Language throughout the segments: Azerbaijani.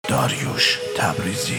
Dariush Təbrizi.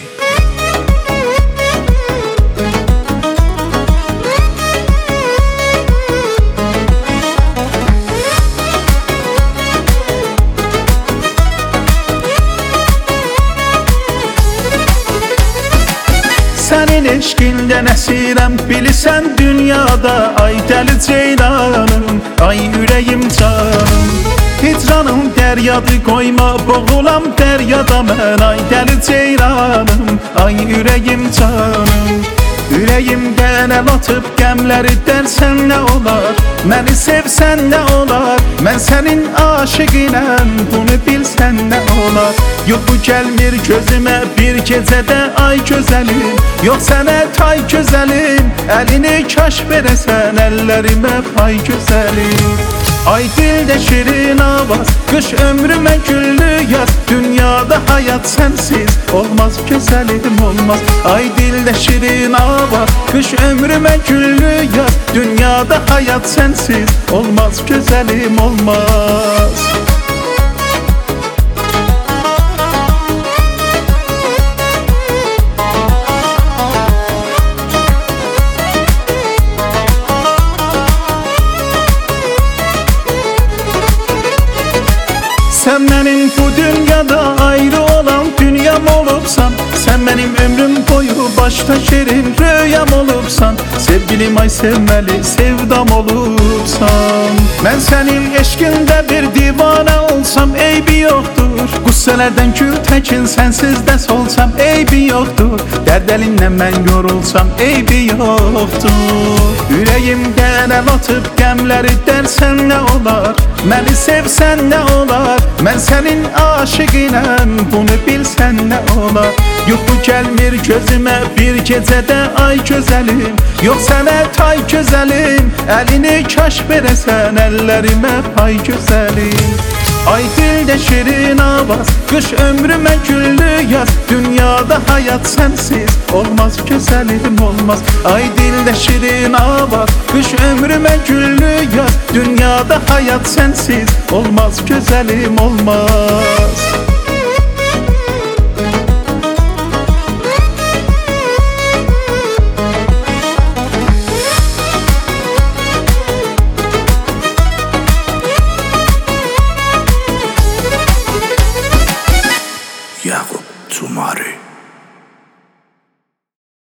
Sənin eşqindən əsirəm, bilirsən dünyada. Ay dəli ceylanım, ay ürəyim canım. Hicranım dəryadı, qoyma boğulam dəryada mən. Ay dəli ceylanım, ay ürəyim canım. Ürəyimdən əl atıb qəmləri dərsən nə olar? Məni sevsən nə olar? Mən sənin aşıqinəm, bunu bilsən nə olar? Yox bu gəlmir gözümə bir gecədə ay gözəlim. Yox sənə tay gözəlim, əlini kaş verəsən əllərimə pay gözəlim. Ay dildə şirin avaz, qış ömrümə güllü yaz. Dünyada hayat sensiz olmaz gözəlim olmaz. Ay dildə şirin avaz, qış ömrümə güllü yaz. Dünyada hayat sensiz olmaz gözəlim olmaz. Sen benim bu dünyada ayrı olan dünyam olubsan. Sen benim ömrüm boyu başta şirin rüyam olubsan. Sevgilim ay sevmeli sevdam olubsan. Ben senin eşkinde bir divane olsam eybi yoktur. Qüssələrdən gül təkin sensiz də solsam eybi yoktur. Dərd əlindən mən yorulsam eybi yoktur. Ürəyimdən əl atıb qəmləri dərsən nə olar? Məni sevsən nə olar? Mən sənin aşıqinəm, bunu bilsən nə olar? Yox bu gəlmir gözümə bir gecədə ay gözəlim. Yox sənə tay gözəlim, əlini kaş verəsən əllərimə pay gözəlim. Ay dildə şirin avaz, qış ömrümə güllü yaz. Dünyada hayat sensiz olmaz gözəlim olmaz. Ay dildə şirin avaz, qış ömrümə güllü yaz. Dünyada hayat sensiz olmaz gözəlim olmaz.